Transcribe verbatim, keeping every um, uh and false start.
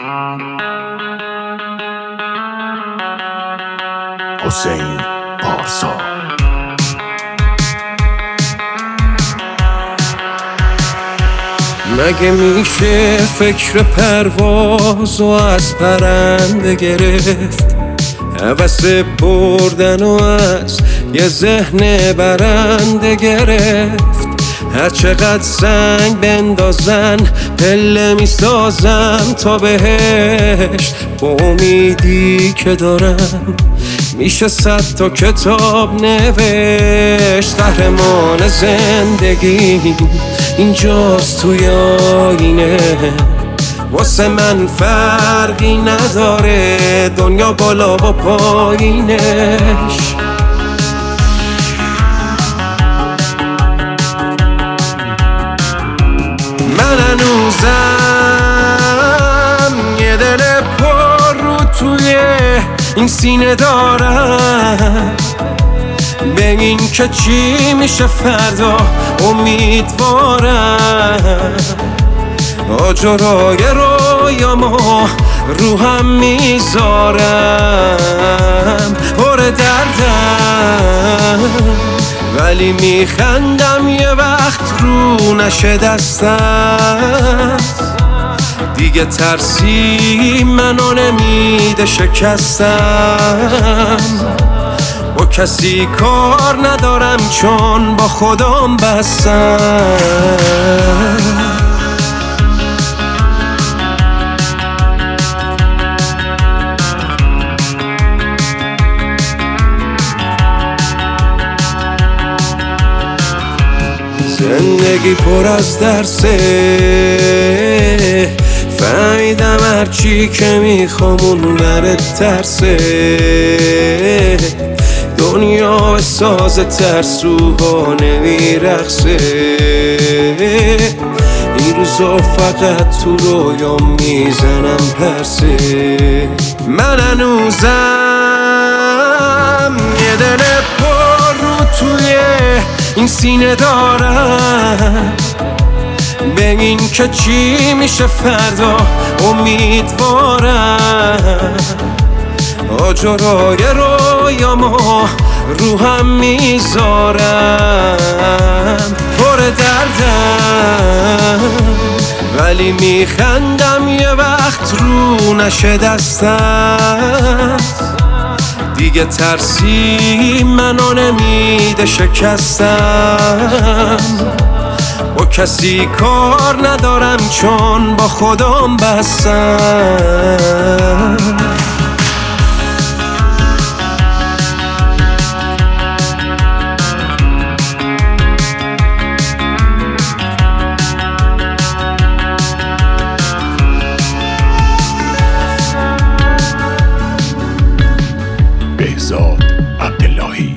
حسین پارسا. مگه میشه فکر پرواز و از پرنده گرفت، هوس بردن و از یه ذهن برنده گرفت. هر چقدر سنگ بندازن پله میسازم تا بهشت، با امیدی که دارم میشه صد تا کتاب نوشت. قهرمان زندگی اینجاست توی آینه، واسه من فرقی نداره دنیا بالا و پایینش. من هنوزم یه دل پر رو توی این سینه دارم، به این که چی میشه فردا امیدوارم. آجرای رویامو رو هم میذارم، پر دردم ولی میخندم یه وقت رو نشه دستم. دیگه ترسی منو نمیده شکستم، با کسی کار ندارم چون با خودم بستم. زندگی پر از درسه، فهمیدم هرچی که میخوام اون بره ترسه. دنیا به ساز ترسوها نمیرخصه، این روزا فقط تو رویا میزنم پرسه. من هنوزم یه دل پر رو توی این سینه دارم، به این که چی میشه فردا امیدوارم. آجرای رویامو رو هم میذارم، پر دردم ولی میخندم یه وقت رو نشه دستم. دیگه ترسی منو نمیده شکستم، با کسی کار ندارم چون با خودم بستم. بهزاد عبداللهی.